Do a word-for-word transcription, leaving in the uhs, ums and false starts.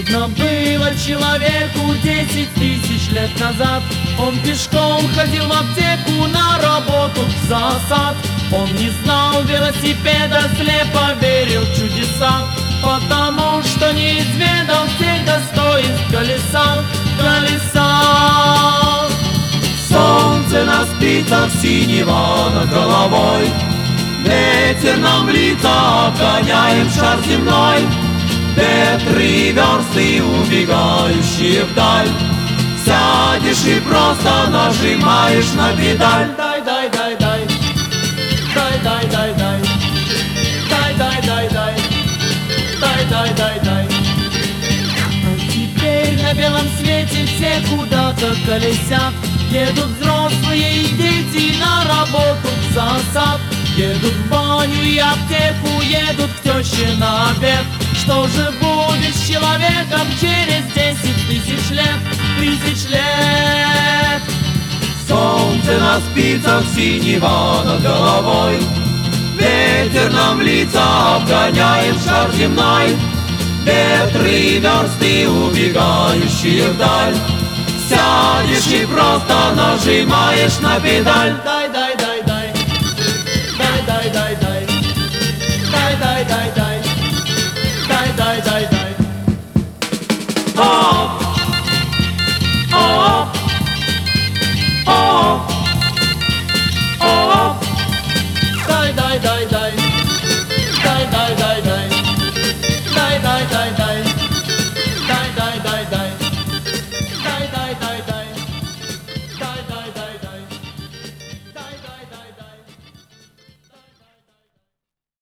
Нужно было человеку десять тысяч лет назад. Он пешком ходил в аптеку, на работу в зоосад. Он не знал велосипеда, слепо верил в чудеса, потому что не изведал всех достоинств колеса, колеса. Солнце на спицах, синего над головой, ветер нам в лица, обгоняем шар земной. Ветры версты, убегающие вдаль, сядешь и просто нажимаешь на педаль. Дай, дай, дай, дай, дай, дай, дай, дай, дай, дай, дай, дай, дай, дай, дай, дай. А теперь на белом свете все куда-то колесят. Едут взрослые и дети на работу в зоосад. Едут в баню и аптеку, едут к теще на обед. Что же будет с человеком через десять тысяч лет, тысяч лет? Солнце на спицах, синего над головой, ветер нам в лица, обгоняем шар земной. Ветры версты, убегающие вдаль, сядешь и просто нажимаешь на педаль.